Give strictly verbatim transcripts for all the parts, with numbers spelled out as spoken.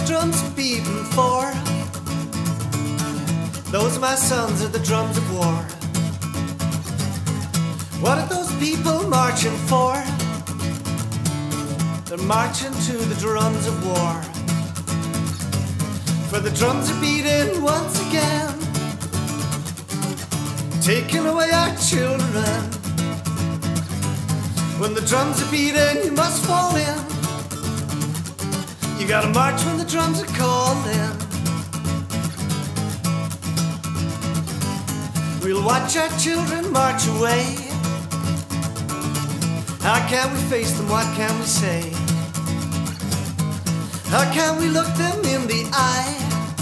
drums beating for? Those my sons are the drums of war. What are those people marching for? They're marching to the drums of war. For the drums are beating once again, taking away our children. When the drums are beating, you must fall in. You gotta march when the drums are calling. We'll watch our children march away. How can we face them? What can we say? How can we look them in the eye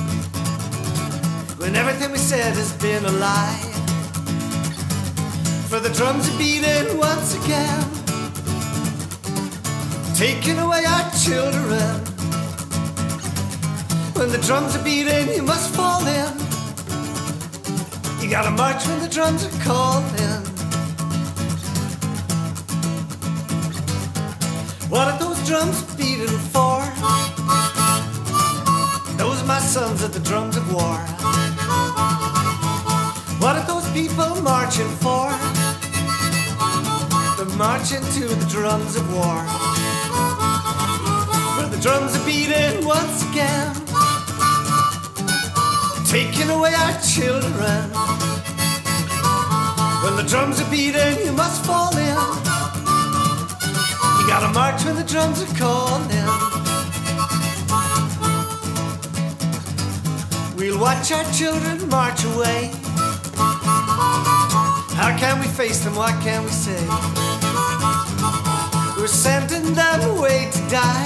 when everything we said has been a lie? For the drums are beating once again, taking away our children. When the drums are beating, you must fall in. You gotta march when the drums are calling. What are those drums beating for? Those are my sons at the drums of war. What are those people marching for? They're marching to the drums of war. Where the drums are beating once again, taking away our children. When the drums are beating, you must fall in. You gotta march when the drums are calling. We'll watch our children march away. How can we face them? What can we say? We're sending them away to die.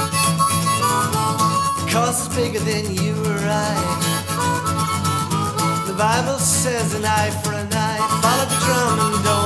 The cause is bigger than you or I. The Bible says an eye for an eye. Follow the drum and don't